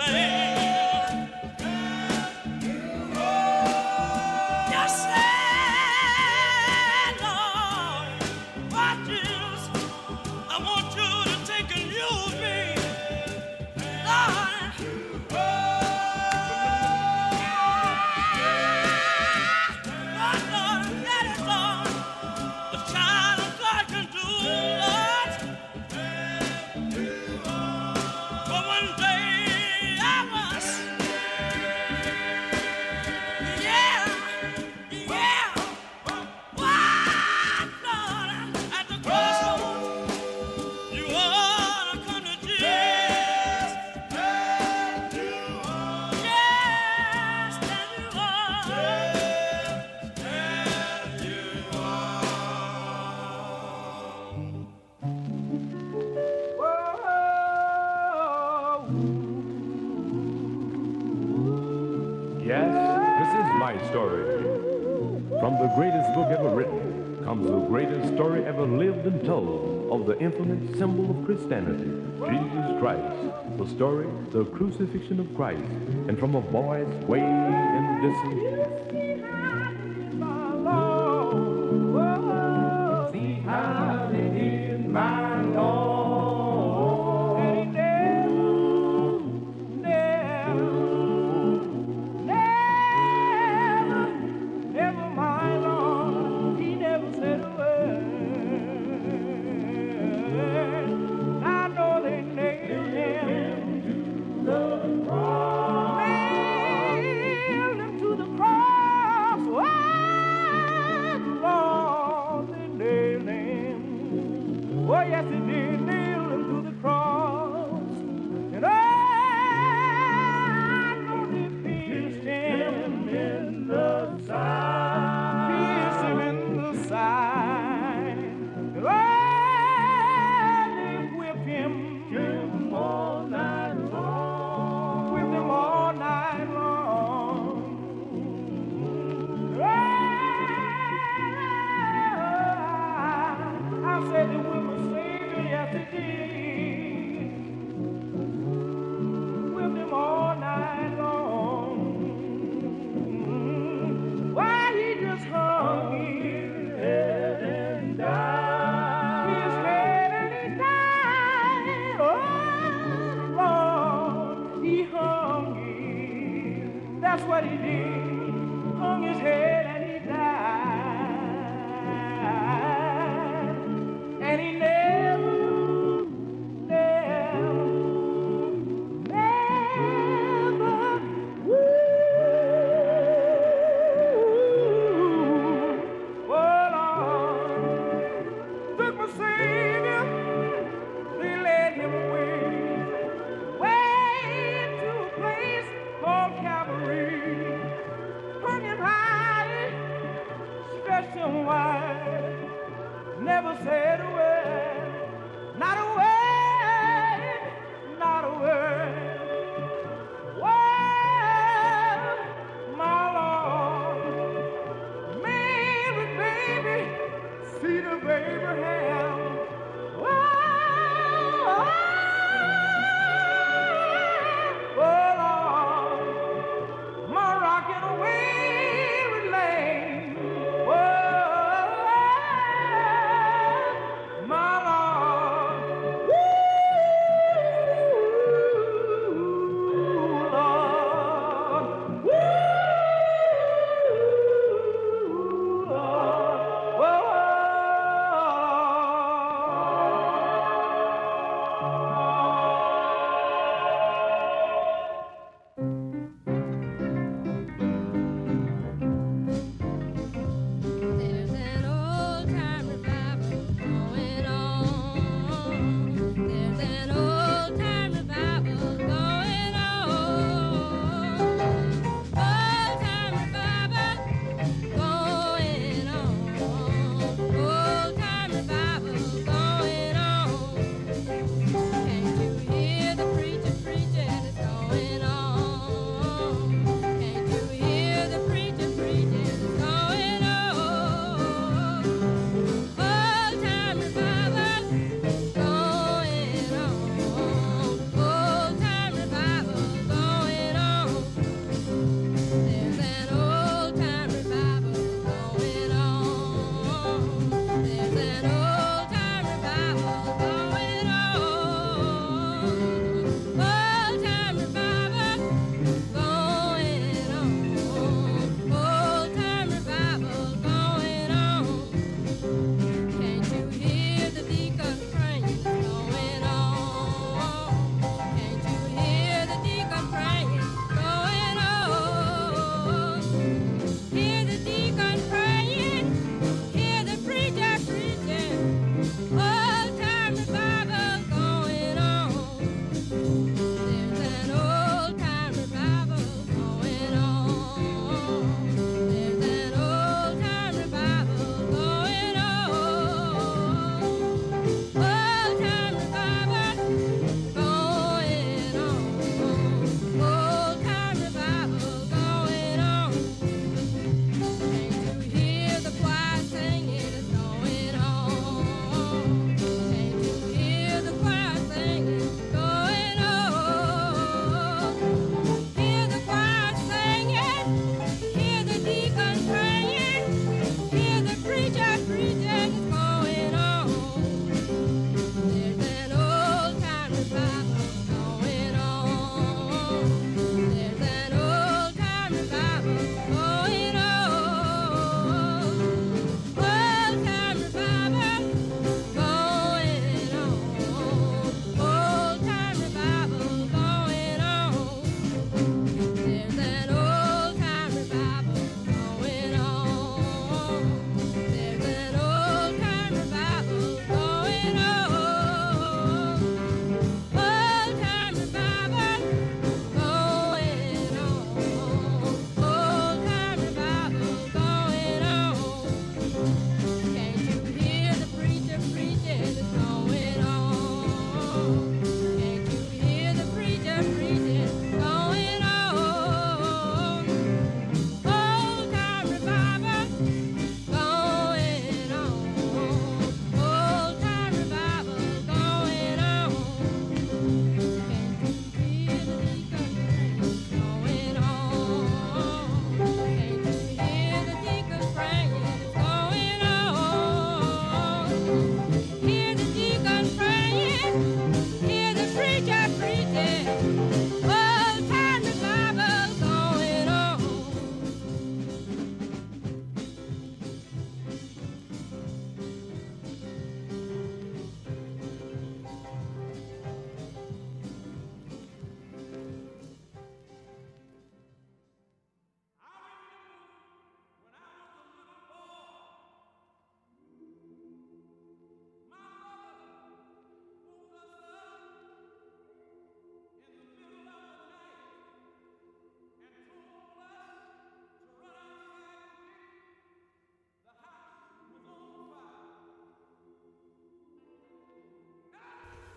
Yes, this is my story. From the greatest book ever written comes the greatest story ever lived and told of the infinite symbol of Christianity, Jesus Christ. The story, the crucifixion of Christ. And from a voice way in the distance, see how they did my Lord. That's what he did, hung his head and he died. And he never, never, never would. Oh Lord, took my Savior, they led him way to a place called Calvary. Hung him high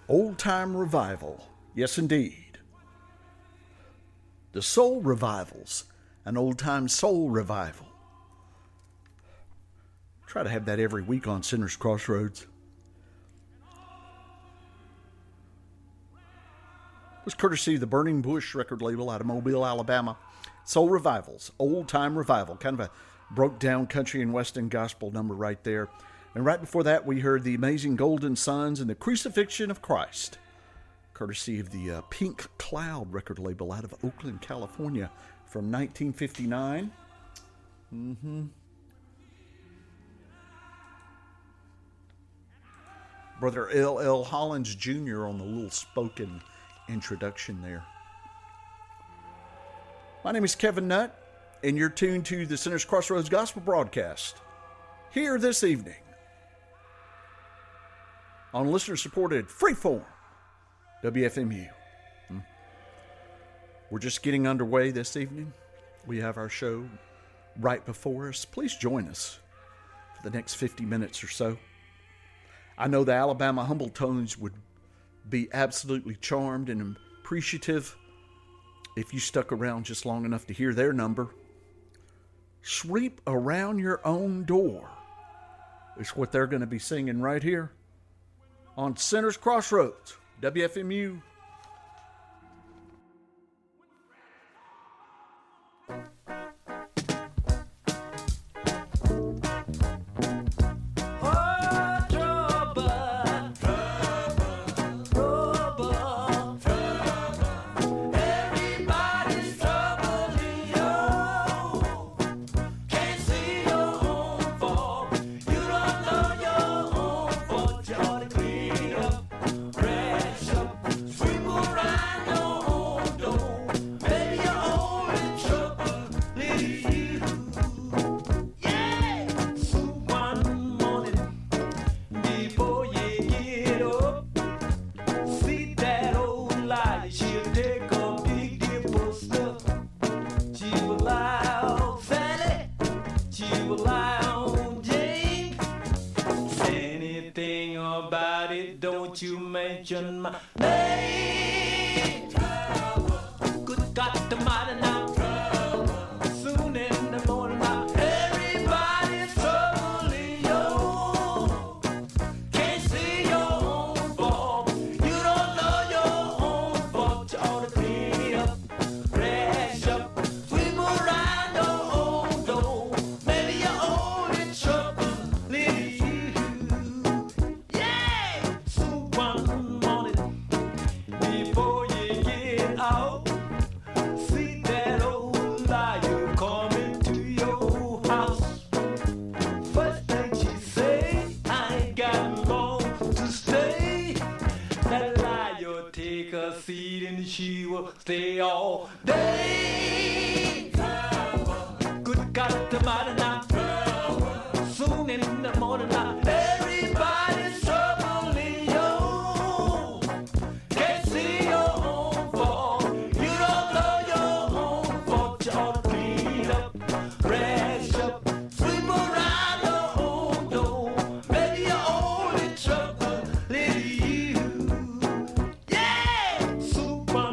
Old Time Revival. Yes, indeed. The Soul Revivals. An Old Time Soul Revival. Try to have that every week on Sinners Crossroads. It was courtesy of the Burning Bush record label out of Mobile, Alabama. Soul Revivals. Old Time Revival. Kind of a broke down country and western gospel number right there. And right before that, we heard the Amazing Golden Sons and the Crucifixion of Christ, courtesy of the Pink Cloud record label out of Oakland, California, from 1959. Brother L.L. Hollins Jr. on the little spoken introduction there. My name is Kevin Nutt, and you're tuned to the Sinners Crossroads Gospel Broadcast here this evening on listener-supported Freeform WFMU. We're just getting underway this evening. We have our show right before us. Please join us for the next 50 minutes or so. I know the Alabama Humble Tones would be absolutely charmed and appreciative if you stuck around just long enough to hear their number. Sweep Around Your Own Door is what they're going to be singing right here on Sinners Crossroads, WFMU. Stay all day. Good God, the matter now. Soon in the morning now. Everybody's troubling you. Can't see your own fault. You don't know your own fault. You ought to clean up, brush up, sweep around your own door. Maybe you're only troubling you. Yeah, super.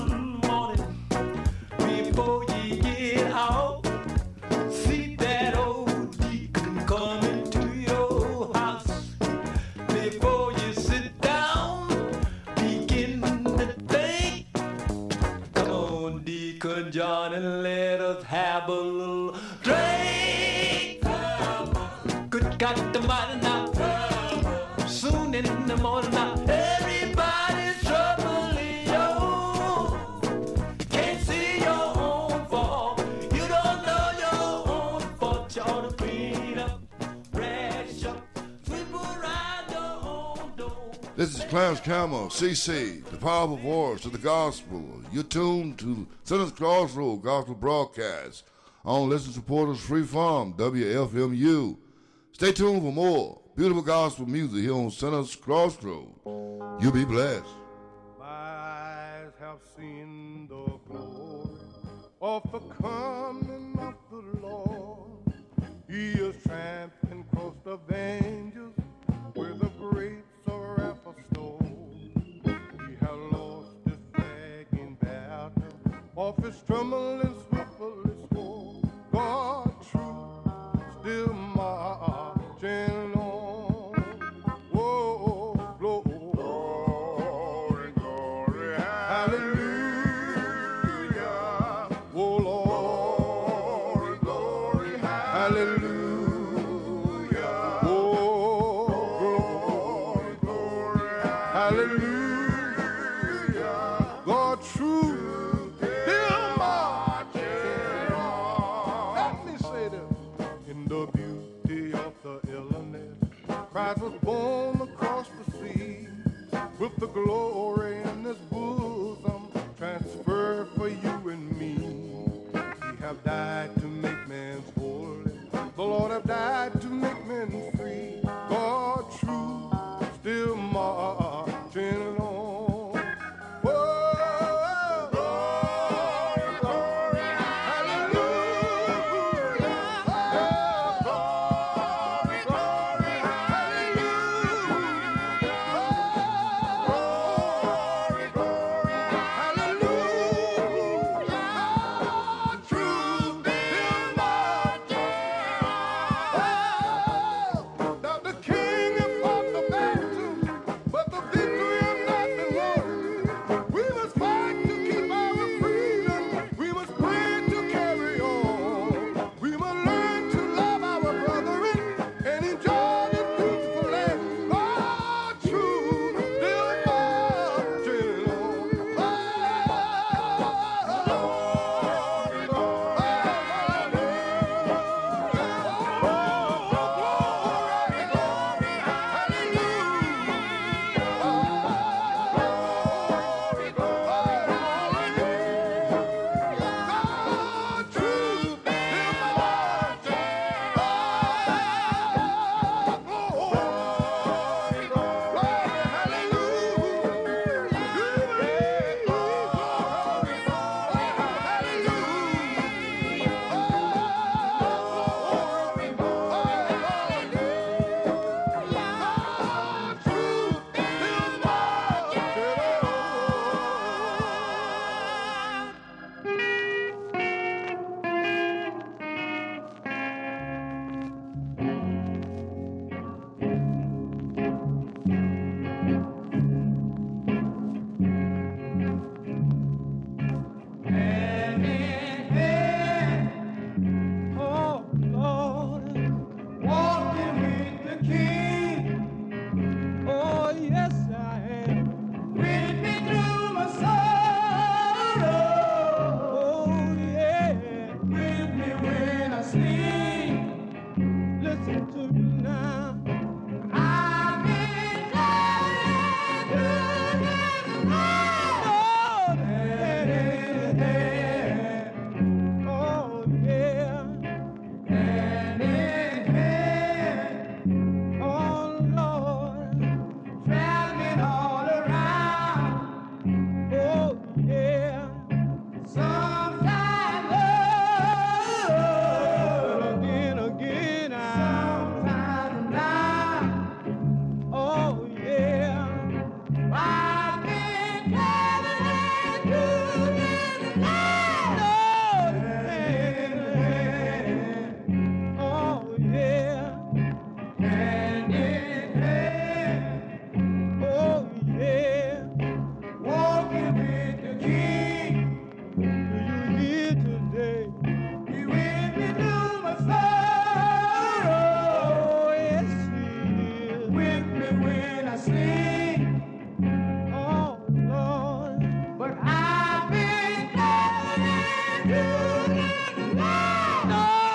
Before you get out, see that old deacon coming to your house. Before you sit down, begin to think. Come on, Deacon John, and let us have a little drink. Good God, the mighty now. Soon in the morning now, everybody's troubling you. This is Clarence Campbell, CC, the powerful voice of the gospel. You're tuned to Sinners Crossroads Gospel Broadcast on Listen Supporters Freeform, WFMU. Stay tuned for more beautiful gospel music here on Sinners Crossroads. You'll be blessed. My eyes have seen the glory of the coming of the Lord. He is tramping across the angels with a great sorrowful stone. off his trembling swiftly swore. God true, still marching on. Whoa, glory, glory, hallelujah. Oh Lord, glory, hallelujah. Oh, glory, glory, hallelujah. God true, still marching on. Let me say this. In the beauty of the illness, Christ was born across the sea, with the glory in his bosom, transferred for you and me. He have died to make man's holy. The Lord have died to make men free. God true, still marching on. Whoa, glory, glory, hallelujah. Glory, glory, hallelujah. Glory, glory, hallelujah. True, still marching on. Now the King has fought the battle, but the victory has not been won. We must fight to keep our freedom. We must pray to carry on. We must learn to love our brethren and enjoy this beautiful land. God true, still marching on. Oh Lord, walking with the King. Oh yes I am. With me through my sorrow. Oh yeah. With me when I sleep. Listen to me now. I've been telling you Lord, oh yeah. Hand in hand, oh Lord, traveling all around, oh yeah. Sometimes love, again, sometimes down, oh yeah. I've been traveling through this land, oh yeah. Hand in hand, oh yeah. Walking with the King. Do you hear today? Be with me through my sorrow. Yes, He is. With me when I sleep. Oh Lord, but I've been traveling through this land.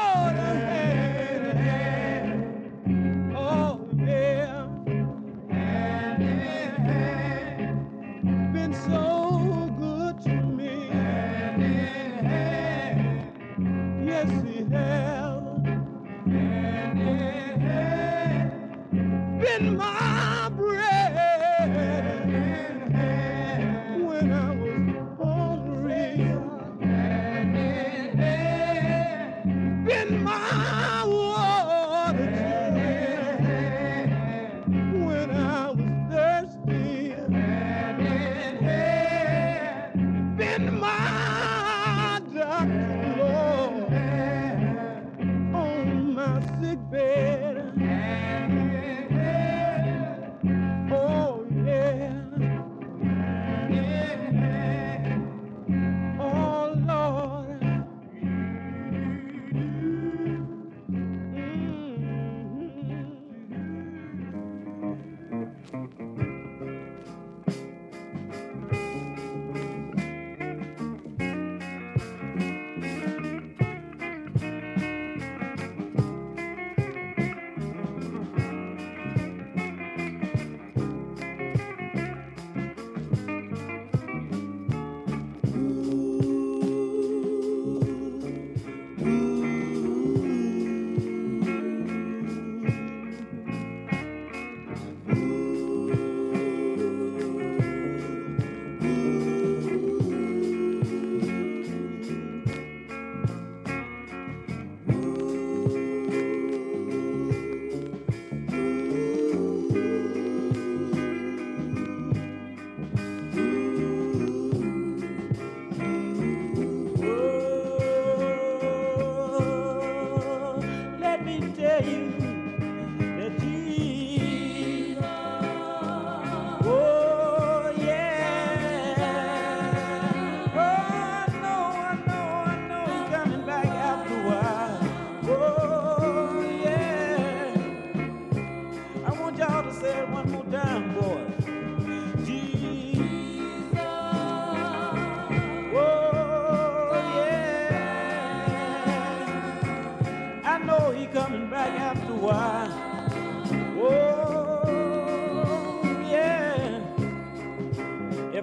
Oh yeah, hand in hand, been so good to me. Hand in hand, yes He has. Hand in hand, been my bread. Hand in hand, when I was hungry. Hand in hand, been my water. Hand in hand, when I was thirsty. Hand in hand, been my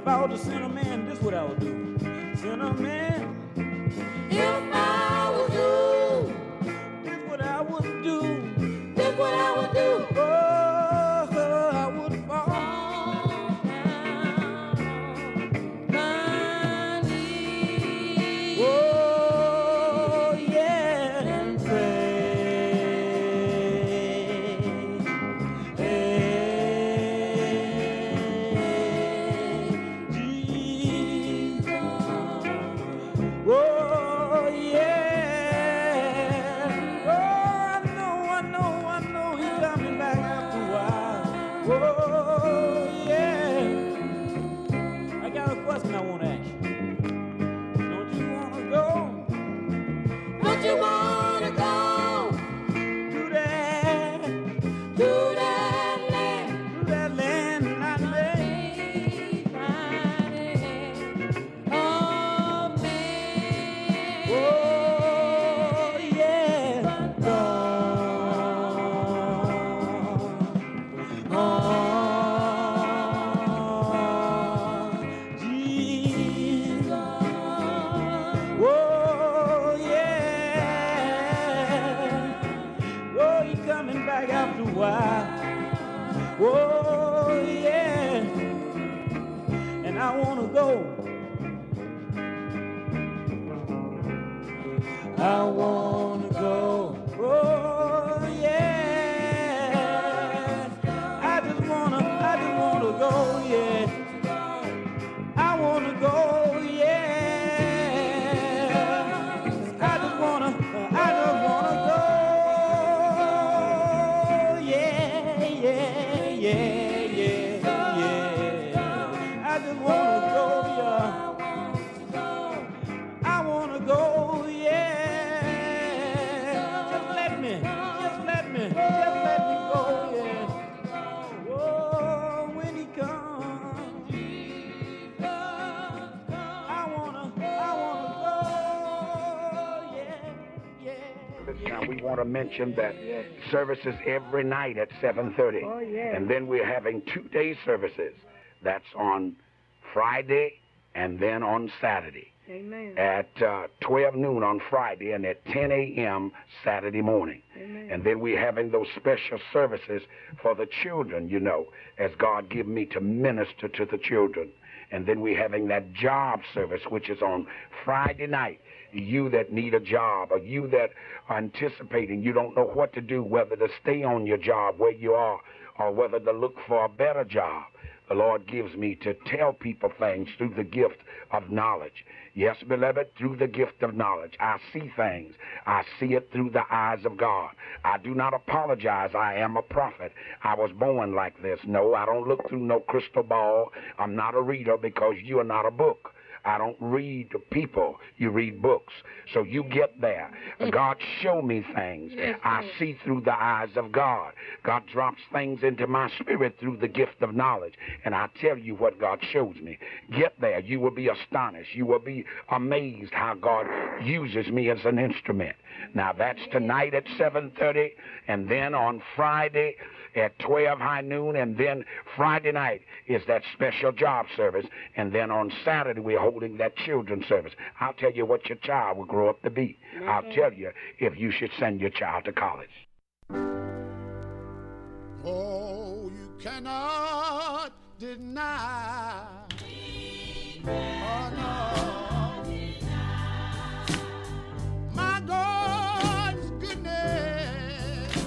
if I was a sinner man, this is what I would do. Sinner man, if I was you, this is what I would do. This is what I would do. Oh, I would fall down my knees. Oh, yeah, and oh, yeah. Oh, I know he's coming back after a while. Oh, yeah. I got a question I want to ask you. Don't you want to go? Don't you want to go to that land I made? Oh, yeah. Oh, Jesus. Oh, yeah. Oh, he coming back after a while. Oh, yeah. And I want to go. I want to go. Oh, yeah. I just wanna go, yeah. I wanna go, yeah. I just wanna go, yeah, yeah, yeah, yeah, yeah. I just wanna go, yeah. I wanna go, yeah. Just let me go, yeah. Oh, when he comes, I wanna go, yeah. This time we want to mention that services every night at 7:30. Oh, yeah. And then we're having 2-day services. That's on Friday and then on Saturday. Amen. At 12 noon on Friday and at 10 a.m. Saturday morning. Amen. And then we're having those special services for the children, you know, as God give me to minister to the children. And then we're having that job service, which is on Friday night. You that need a job, or you that are anticipating, you don't know what to do, whether to stay on your job where you are, or whether to look for a better job. The Lord gives me to tell people things through the gift of knowledge. Yes, beloved, through the gift of knowledge. I see things. I see it through the eyes of God. I do not apologize. I am a prophet. I was born like this. No, I don't look through no crystal ball. I'm not a reader because you are not a book. I don't read people. You read books. So you get there. God show me things. I see through the eyes of God. God drops things into my spirit through the gift of knowledge. And I tell you what God shows me. Get there. You will be astonished. You will be amazed how God uses me as an instrument. Now that's tonight at 7:30, and then on Friday at 12 high noon, and then Friday night is that special job service, and then on Saturday we're holding that children's service. I'll tell you what your child will grow up to be. I'll tell you if you should send your child to college. Oh, you cannot deny. Oh, no. My God's goodness.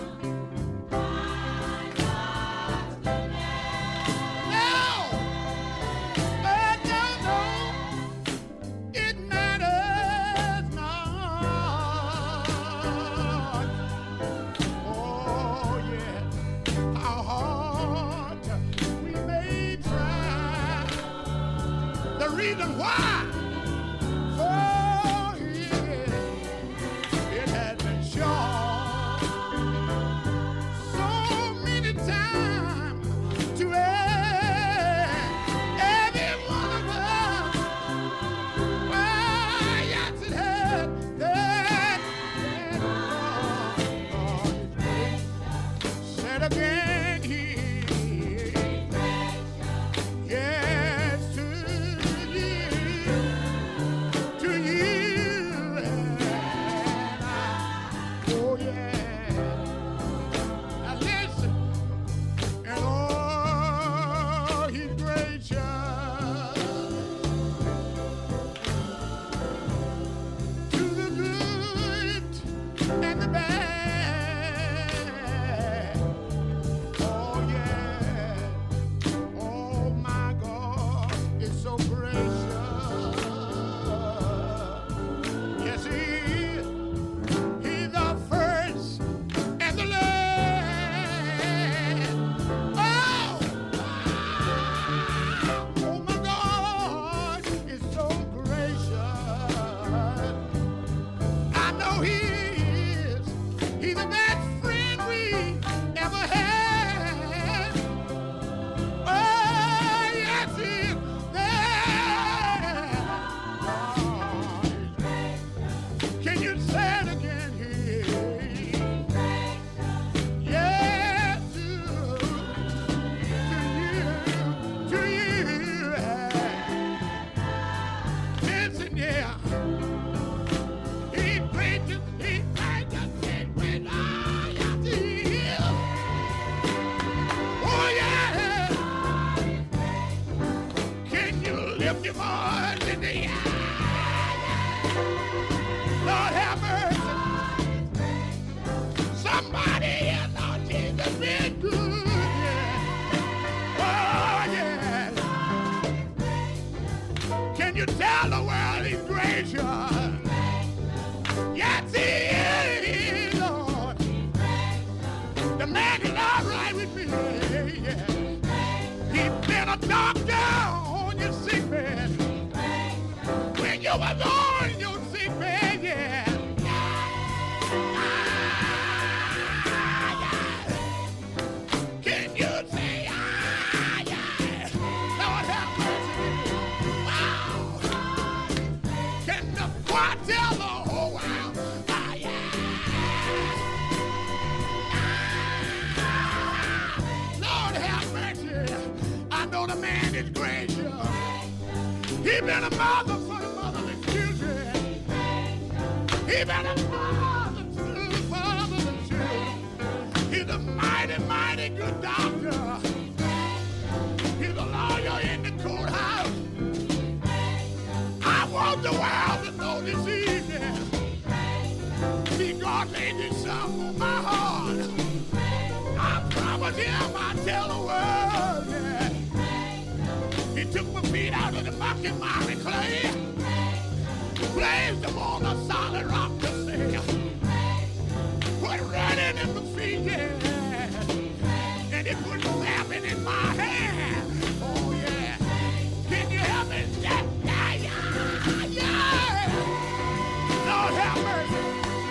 It matters not. Oh, yeah. How hard we may try. The reason why. Oh, yeah. It has been shown so many times to every one of us. Why, yes, it has. That said again, he yes to been a mother for the motherless children. He's been a father to the fatherless children. He's a mighty, mighty good doctor. He's a lawyer in the courthouse. I want the world to know this evening. See, God laid this song on my heart. I promise him I'll tell the world, yeah. He took my feet out of the mucky, miry clay, placed them on a solid rock to say, put running in my feet, yeah, and he put clapping in my hand. Oh, yeah. Can you help me? Yeah, yeah, yeah, yeah. Lord have mercy.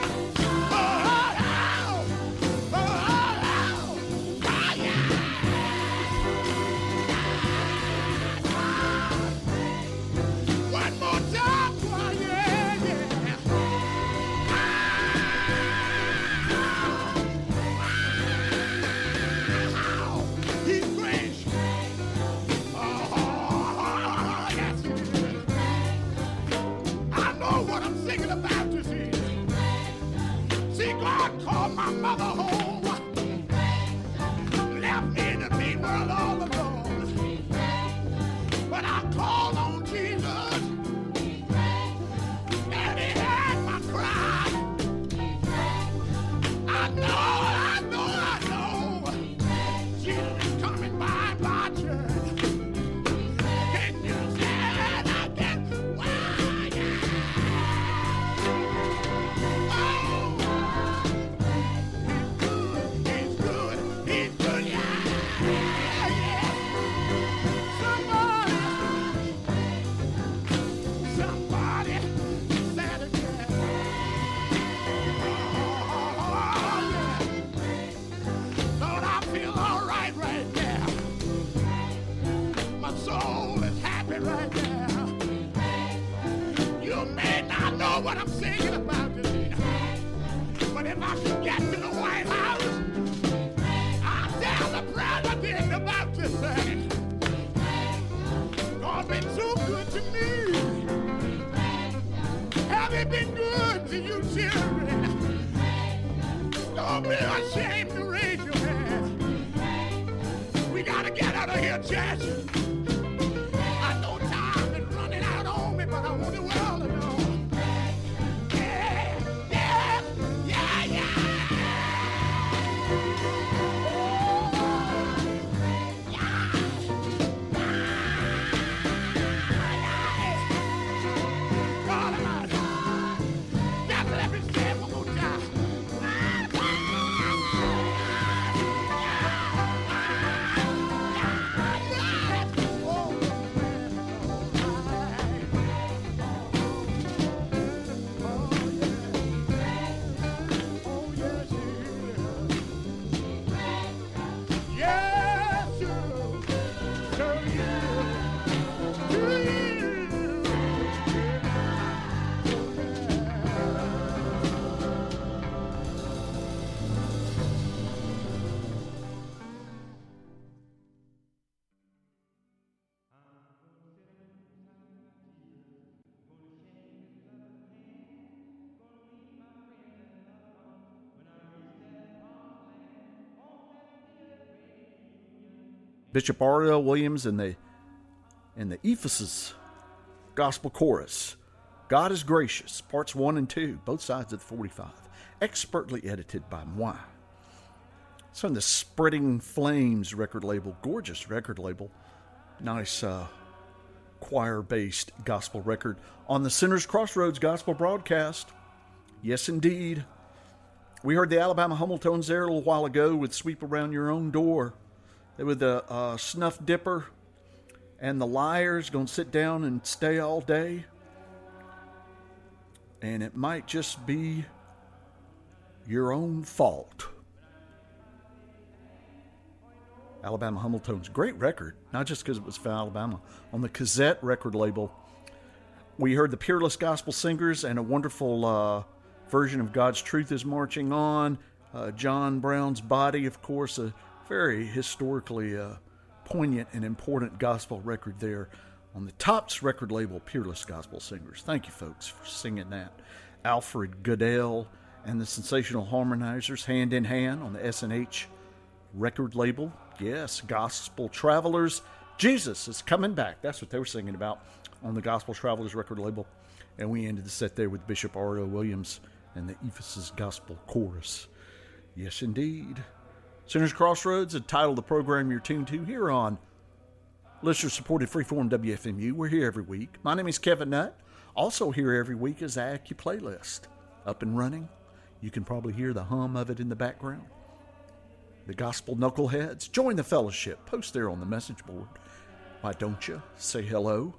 My mother home, left me in the mean world all alone. But I called on Jesus, and he heard my cry. I know, Jesus is coming by church. Can you say it again? Why, yeah. Right now, you may not know what I'm singing about today, but if I could get to the White House, I'll tell the president about this thing. God's been so good to me. Have he been good to you children? Don't be ashamed to raise your hand. We gotta get out of here, church. But I want the world to know. Yeah, yeah, yeah, yeah. God Almighty. Just let me say it one more time. Bishop R.L. Williams and the Ephesus Gospel Chorus. God is Gracious, parts 1 and 2, both sides of the 45. Expertly edited by moi. It's on the Spreading Flames record label. Gorgeous record label. Nice choir-based gospel record on the Sinners Crossroads Gospel Broadcast. Yes, indeed. We heard the Alabama Humbletones there a little while ago with Sweep Around Your Own Door. They were the Snuff Dipper and the Liars, going to sit down and stay all day. And it might just be your own fault. Alabama Humbletones, great record, not just because it was for Alabama. On the Cassette record label, we heard the Peerless Gospel Singers and a wonderful version of God's Truth is Marching On. John Brown's Body, of course, a very historically poignant and important gospel record there on the Tops record label, Peerless Gospel Singers. Thank you, folks, for singing that. Alfred Goodell and the Sensational Harmonizers, Hand in Hand, on the S&H record label. Yes, Gospel Travelers. Jesus is coming back. That's what they were singing about on the Gospel Travelers record label. And we ended the set there with Bishop R.O. Williams and the Ephesus Gospel Chorus. Yes, indeed. Sinners Crossroads, the title of the program you're tuned to here on listener-supported Freeform WFMU. We're here every week. My name is Kevin Nutt. Also here every week is AccuPlaylist. Up and running. You can probably hear the hum of it in the background. The Gospel Knuckleheads, join the fellowship. Post there on the message board. Why don't you? Say hello.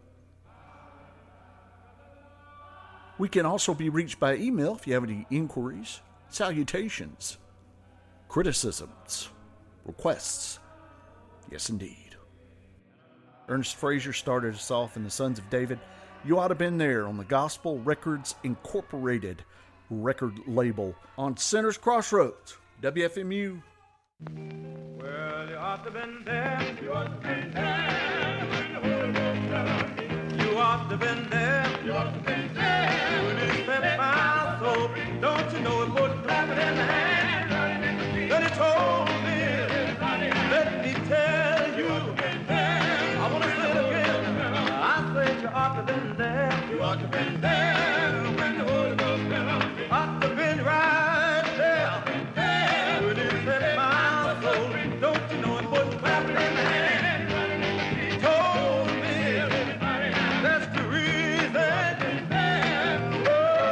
We can also be reached by email if you have any inquiries, salutations, criticisms, requests. Yes, indeed. Ernest Frazier started us off in the Sons of David. You ought to have been there on the Gospel Records Incorporated record label on Sinners Crossroads, WFMU. Well, you ought to have been there. You ought to have been there. When the Holy Ghost fell on me. You ought to have been there. You ought to have been there. When he set my soul. Don't you know it would clap it in the hand? Then he told me, let me tell you. I want to say it again. I said you ought to have been there. You ought to have been there. When the Holy Ghost fell on me. Ought to have been right there. When he set my soul. Don't you know it wouldn't clap it in the hand? He told me that's the reason. Oh,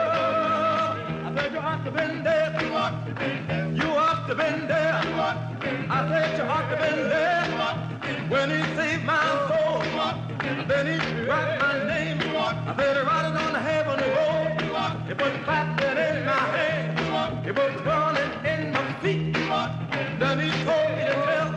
I said you ought to have been there. You ought to have been there. You ought to have been there. I said you ought to have been there. When he saved my soul, then he wrote my name. I said he wrote it on the heavenly road. He put clapping in my hand. He put running in my feet. Then he told me to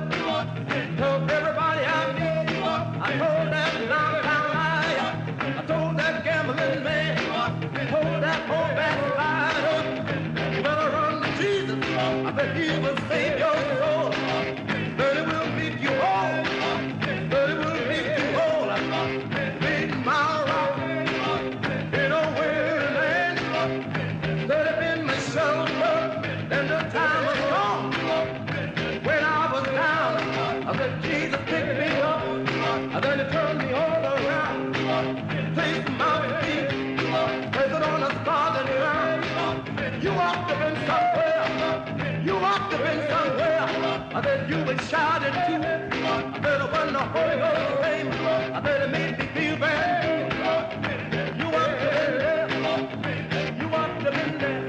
tell everybody I meet. I told that downtown liar. I told that gambling man. I told that old backslider. You better run to Jesus. I bet he will save your soul. That he will make you whole. That he will make you whole. Made my rock in a weary land. That he been my shelter. And the time was gone. When I was down, I said, Jesus picked me up. And then he turned me all around. Placed my feet. Placed it on a solid ground. You ought to have been somewhere. You ought to have been somewhere. I said, you was shouting too. I said, when the Holy Ghost came, I said, it made me feel bad. You ought to have been there. You ought to have been there.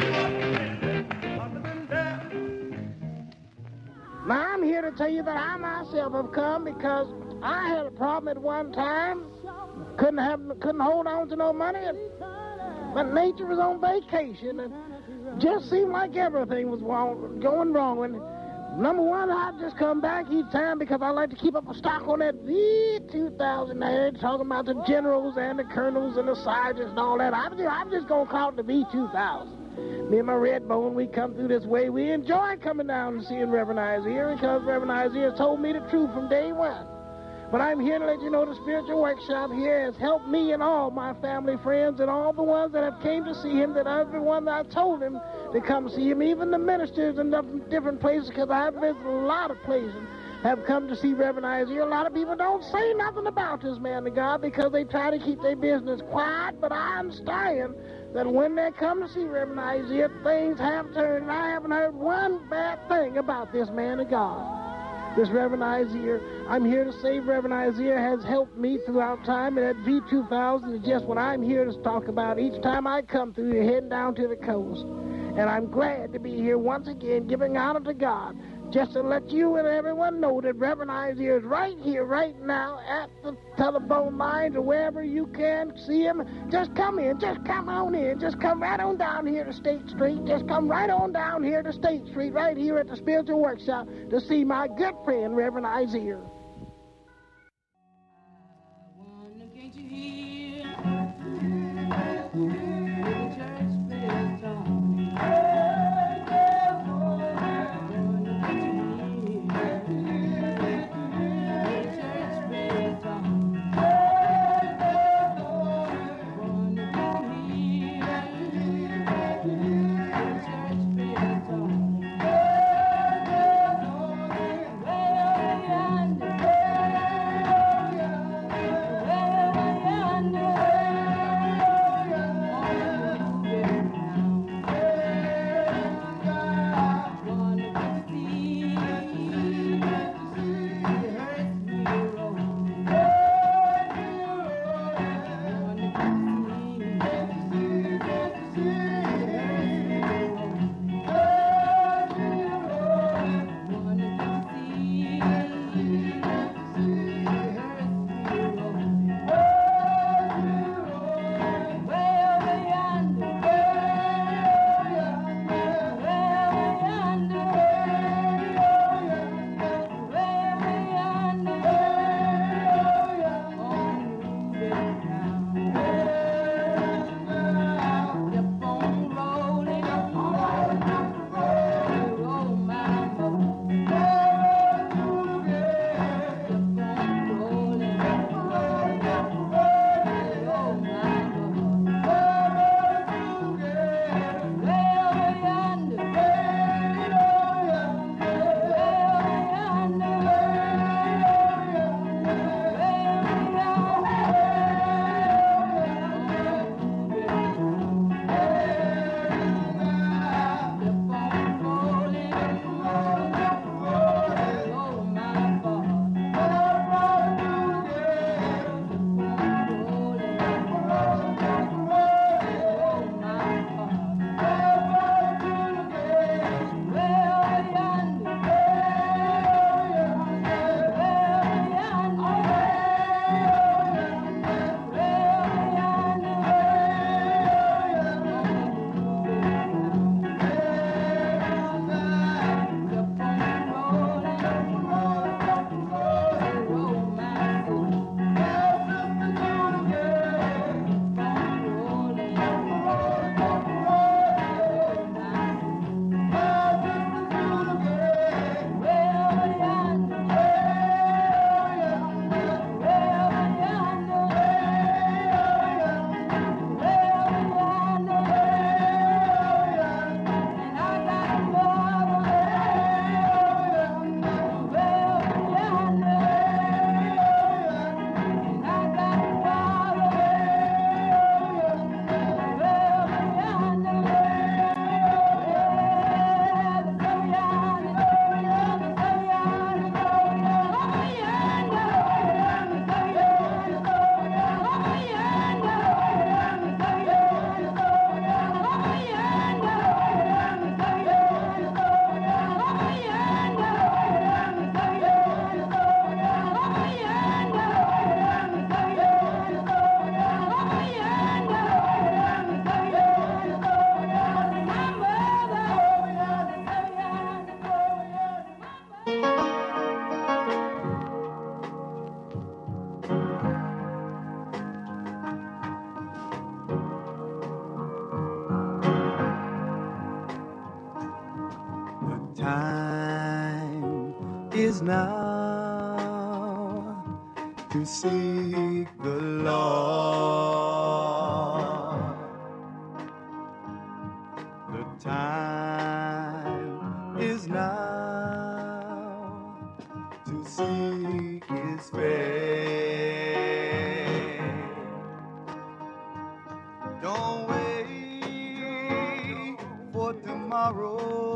Now, I'm here to tell you that I myself have come because I had a problem at one time. Couldn't hold on to no money. But nature was on vacation. And just seemed like everything was going wrong. And number one, I'd just come back each time because I like to keep up a stock on that V2000. Talking about the generals and the colonels and the sergeants and all that. I'm just going to call it the V2000. Me and my red bone, we come through this way. We enjoy coming down and seeing Reverend Isaiah because Reverend Isaiah told me the truth from day one. But I'm here to let you know the spiritual workshop here has helped me and all my family, friends, and all the ones that have came to see him, that everyone that I told him to come see him, even the ministers in different places, because I've visited a lot of places, have come to see Reverend Isaiah. A lot of people don't say nothing about this man of God because they try to keep their business quiet, but I understand that when they come to see Reverend Isaiah, things have turned, and I haven't heard one bad thing about this man of God. This Reverend Isaiah, I'm here to say Reverend Isaiah has helped me throughout time, and that V2000 is just what I'm here to talk about each time I come through here, heading down to the coast. And I'm glad to be here once again, giving honor to God, just to let you and everyone know that Reverend Isaiah is right here, right now, at the telephone lines or wherever you can see him. Just come in, just come on in, just come right on down here to State Street, just come right on down here to State Street, right here at the Spiritual Workshop to see my good friend, Reverend Isaiah. time is now to seek the Lord. The time is now to seek His face. Don't wait for tomorrow,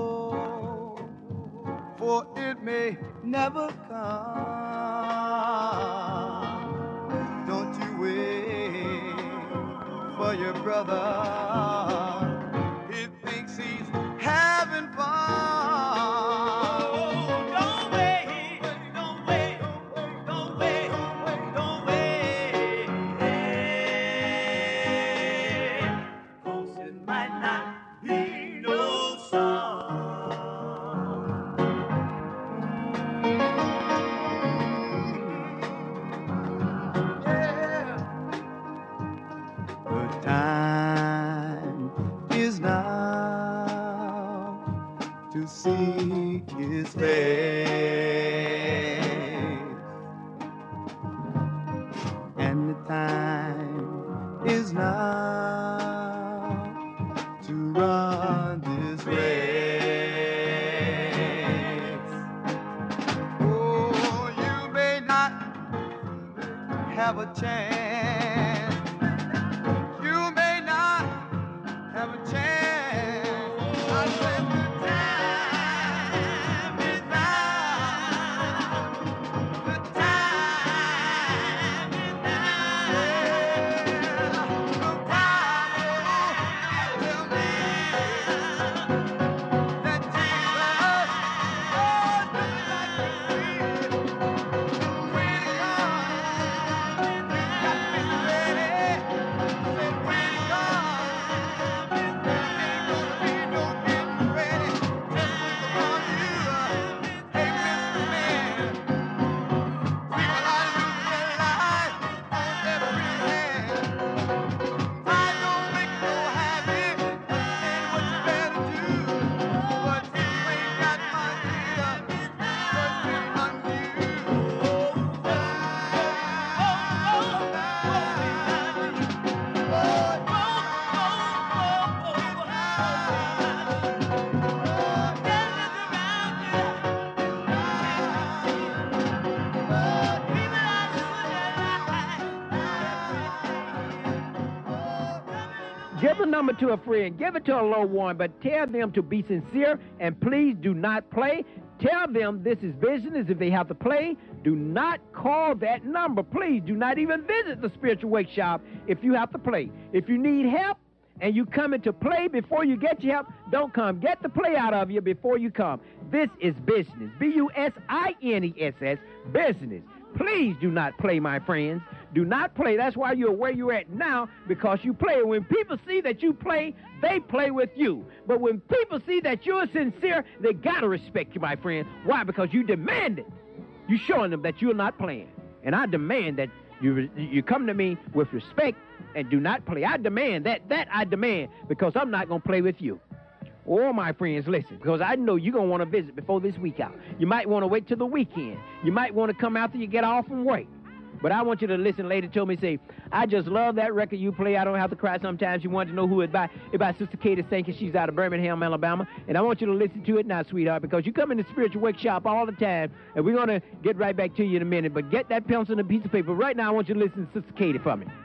for it may never come. Don't you wait for your brother. He thinks he's having fun. Don't wait, don't wait, don't wait, don't wait. 'Cause it might not be no song. The time is now to seek His face, and the time is now to run this race. Oh, you may not have a chance. You may not have a chance. I said the time is now. The time is now. The Bible tells me that Jesus was the light of the when He comes, we got to be ready. Said when He comes, there ain't gonna be no getting ready. Just think about you, hey, Mr. Man. People are losing their lives on every hand. Time don't make you so happy, understand what you better do. But if you ain't got my dear, first thing unto you. Give the number to a friend. Give it to a low one, but tell them to be sincere and please do not play. Tell them this is business. If they have to play, do not call that number. Please do not even visit the Spiritual Wake Shop if you have to play. If you need help and you come in to play before you get your help, don't come. Get the play out of you before you come. This is business. B-U-S-I-N-E-S-S, business. Please do not play, my friends. Do not play. That's why you're where you're at now, because you play. When people see that you play, they play with you. But when people see that you're sincere, they got to respect you, my friend. Why? Because you demand it. You're showing them that you're not playing. And I demand that you come to me with respect and do not play. I demand that. That I demand, because I'm not going to play with you. Oh, my friends, listen, because I know you're going to want to visit before this week out. You might want to wait till the weekend. You might want to come after you get off from work. But I want you to listen later to me say, I just love that record you play. I don't have to cry sometimes. You want to know who it's by. It's by Sister Katie Sankey. She's out of Birmingham, Alabama. And I want you to listen to it now, sweetheart, because you come in the Spiritual Wake Shop all the time. And we're going to get right back to you in a minute. But get that pencil and a piece of paper. Right now, I want you to listen to Sister Katie for me.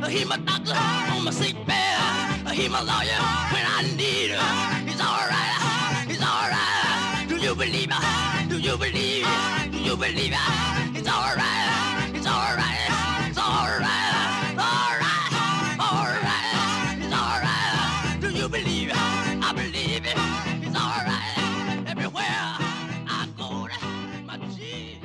He my doctor on my sick bed. He my lawyer when I need her. He's alright. He's alright. Do you believe it? Do you believe it? Do you believe it? It's alright. It's alright. It's alright. Alright. Alright. It's alright. Do you believe it? I believe it. It's alright. Everywhere I go, my Jesus.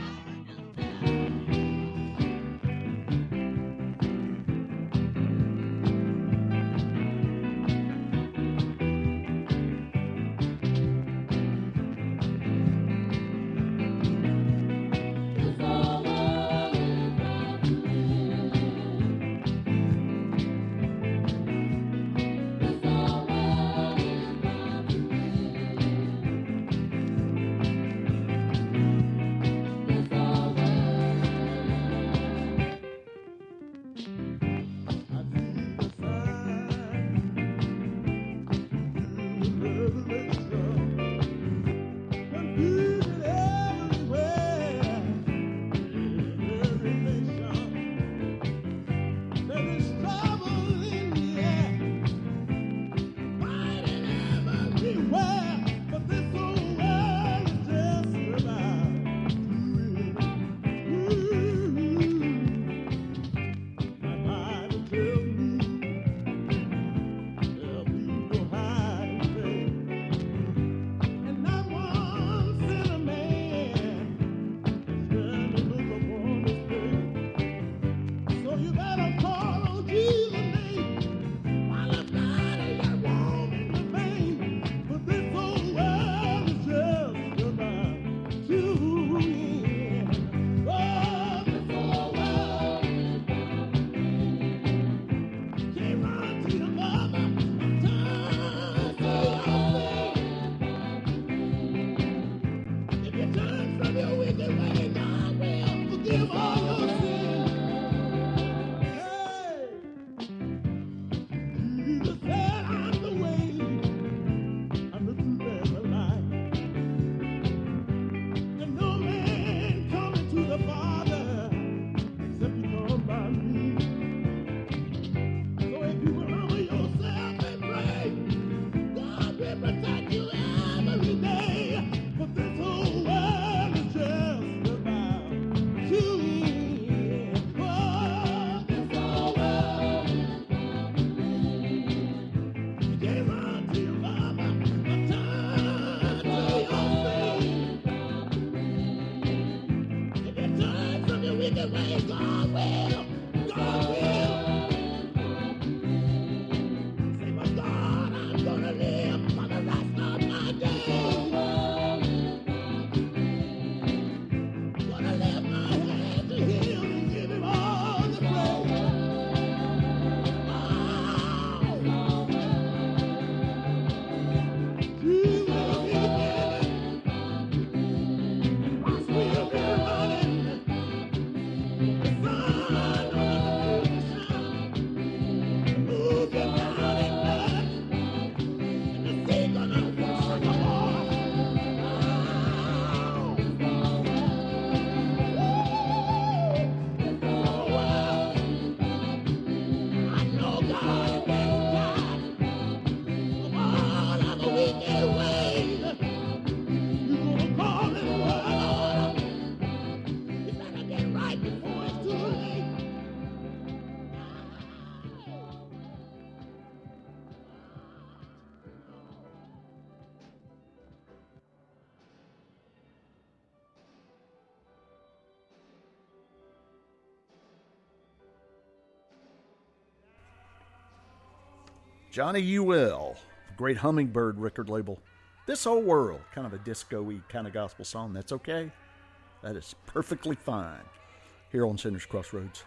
Johnny UL, great Hummingbird record label. This Old World, kind of a disco-y kind of gospel song. That's okay. That is perfectly fine here on Sinners Crossroads.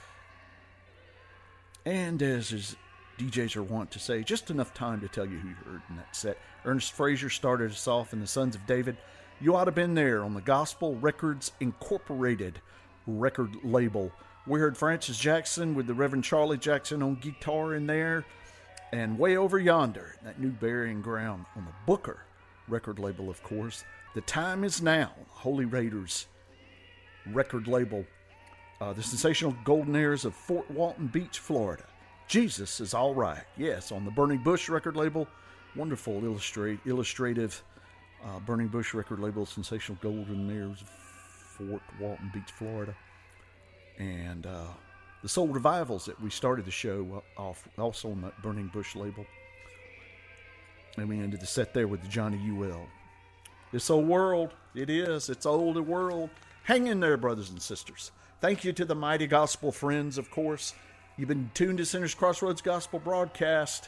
And as DJs are wont to say, just enough time to tell you who you heard in that set. Ernest Frazier started us off in the Sons of David. You ought to have been there on the Gospel Records Incorporated record label. We heard Francis Jackson with the Reverend Charlie Jackson on guitar in there. And way over yonder, that new burying ground on the Booker record label, of course. The Time Is Now, Holy Raiders record label. The Sensational Golden Heirs of Fort Walton Beach, Florida. Jesus is All Right. Yes, on the Burning Bush record label. Wonderful illustrative Burning Bush record label, Sensational Golden Heirs of Fort Walton Beach, Florida. And the Soul Revivals that we started the show off also on that Burning Bush label. And we ended the set there with the Johnny UL. This old world, it's old world. Hang in there, brothers and sisters. Thank you to the mighty gospel friends, of course. You've been tuned to Sinners Crossroads Gospel Broadcast.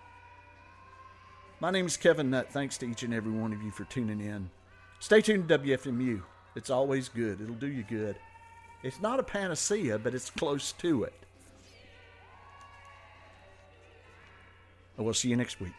My name is Kevin Nutt. Thanks to each and every one of you for tuning in. Stay tuned to WFMU. It's always good. It'll do you good. It's not a panacea, but it's close to it. I will see you next week.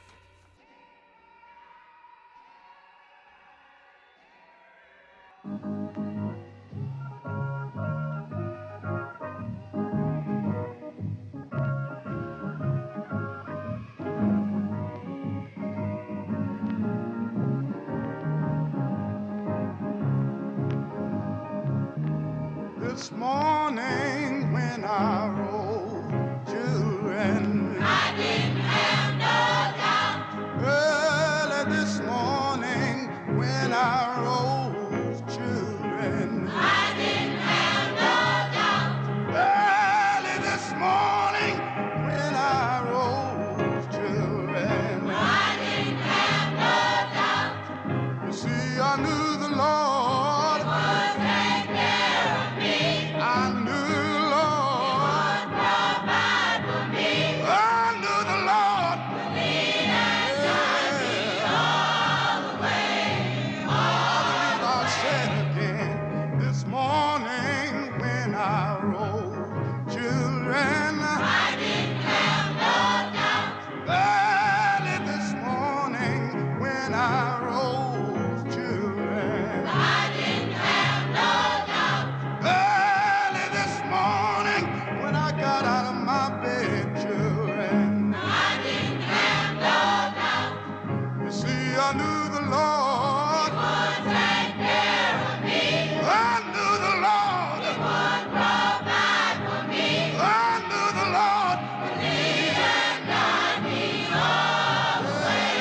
This morning when I rose, children, I didn't have no doubt. Early this morning when I rose, children, I didn't have no doubt. Early this morning when I rose, children, I didn't have no doubt. You see, I knew the Lord was taking care of me. I knew the Lord would provide for me. I knew the Lord would lead and guide me all the way. I said again this morning when I rose, children, I didn't have no doubt. Early this morning when I rose, children, I didn't have no doubt. Early this morning when I got out of my bed, children, I didn't have no doubt. You see, I knew the Lord would take care of me. I knew the Lord would provide for me. I knew the Lord would lead and guide me all the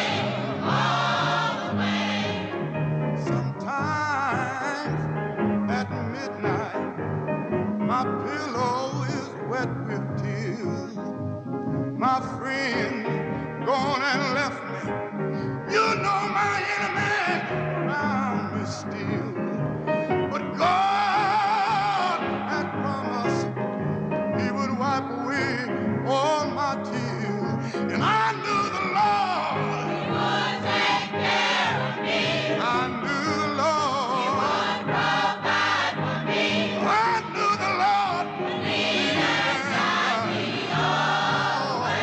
way, Sometimes at midnight, my pillow is wet with tears. My friend gone and left me. You know my enemy around me still. But God had promised He would wipe away all my tears. And I knew the Lord would take care of me. I knew the Lord would provide for me. I knew the Lord would lead and guide me all the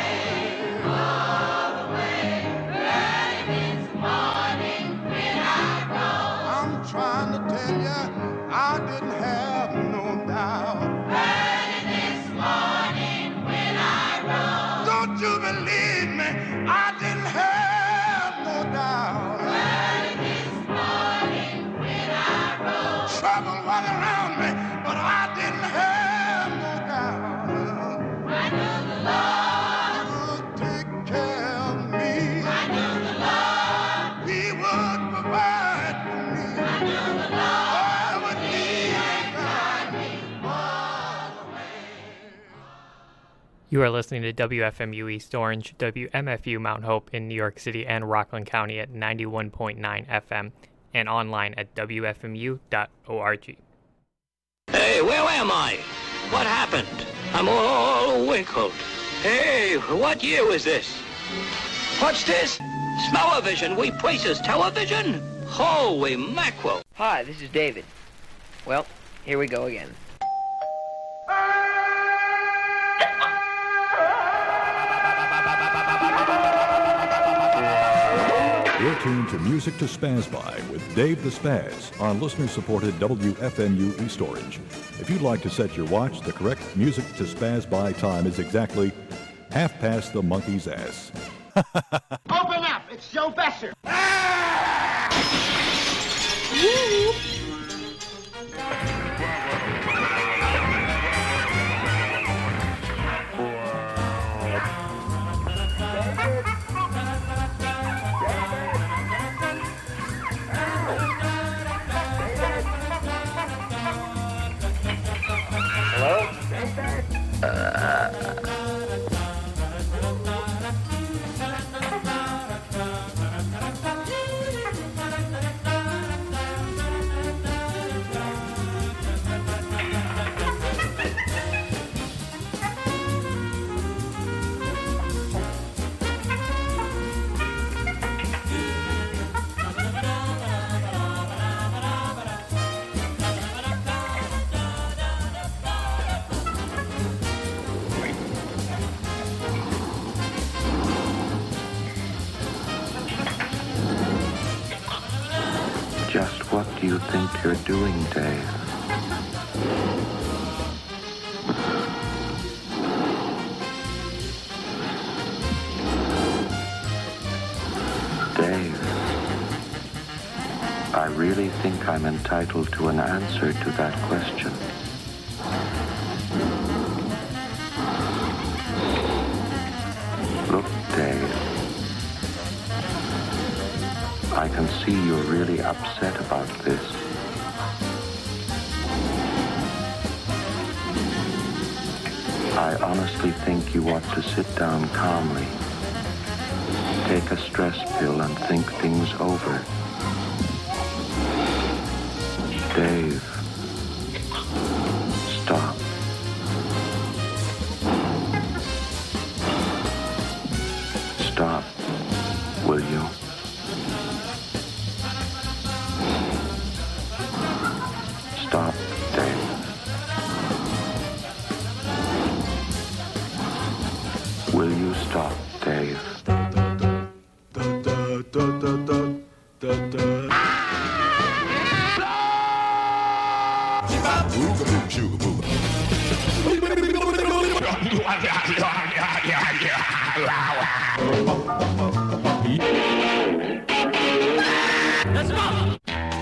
way. Early this morning when I rose, I'm trying to tell you, I didn't have no doubt. Early this morning when I rose, don't you believe me? I didn't have no doubt. Early this morning when I rose, trouble was around me, but I didn't have no doubt. I knew the Lord would take care of me. I knew the Lord He would provide for me. I knew the Lord would lead and guide me all the way. You are listening to WFMU East Orange, WMFU Mount Hope in New York City and Rockland County at 91.9 FM and online at WFMU.org. Hey, where am I? What happened? I'm all wrinkled. Hey, what year was this? What's this? Smell-o-vision, we places television? Holy mackerel. Hi, this is David. Well, here we go again. You're tuned to Music to Spaz By with Dave the Spaz on listener-supported WFMU East Orange. If you'd like to set your watch, the correct Music to Spaz By time is exactly 1/2 the monkey's ass. Open up! It's Joe Besser! Just what do you think you're doing, Dave? Dave, I really think I'm entitled to an answer to that question. Look, Dave, I can see you're really upset about this. I honestly think you ought to sit down calmly, take a stress pill and think things over. Dave, stop. Stop, will you? Stop, Dave. Will you stop, Dave? Let's go!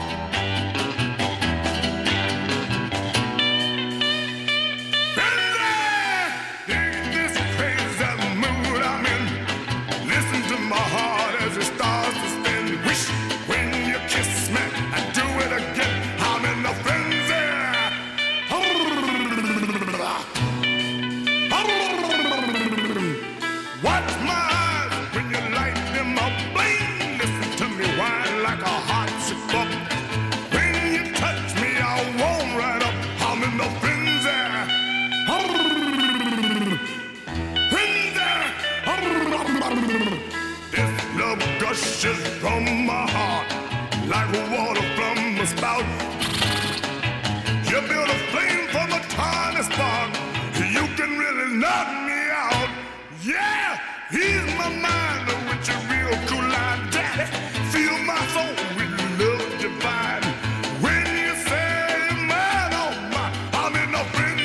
Gushes from my heart like water from a spout. You build a flame from a tiny spark. You can really knock me out. Yeah, he's my mind with your real cool line, daddy. Feel my soul with love divine. When you say you're mine, oh my, I'm in a frenzy.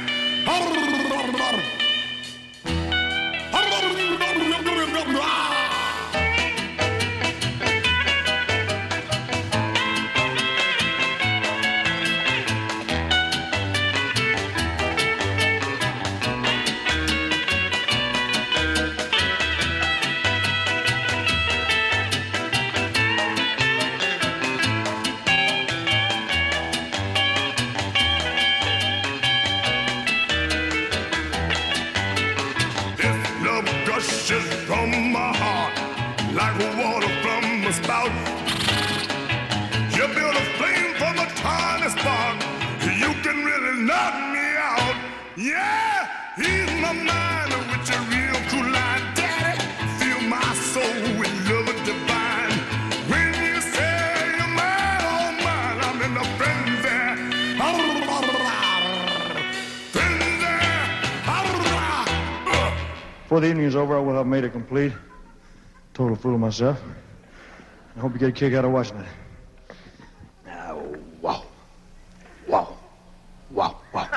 Gushes from my heart like water from a spout. You build a flame from a tiny spark. You can really knock me out. Yeah, he's my mind with your real cool line, daddy. Feel my soul with love divine. When you say you're mine, oh mine, I'm in a frenzy. Before the evening is over, I will have made it complete. Total fool of myself. I hope you get a kick out of watching it. Wow. Wow. Wow. Wow.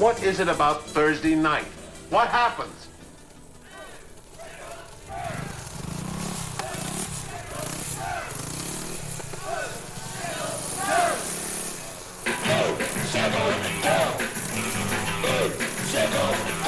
What is it about Thursday night? What happens? Go,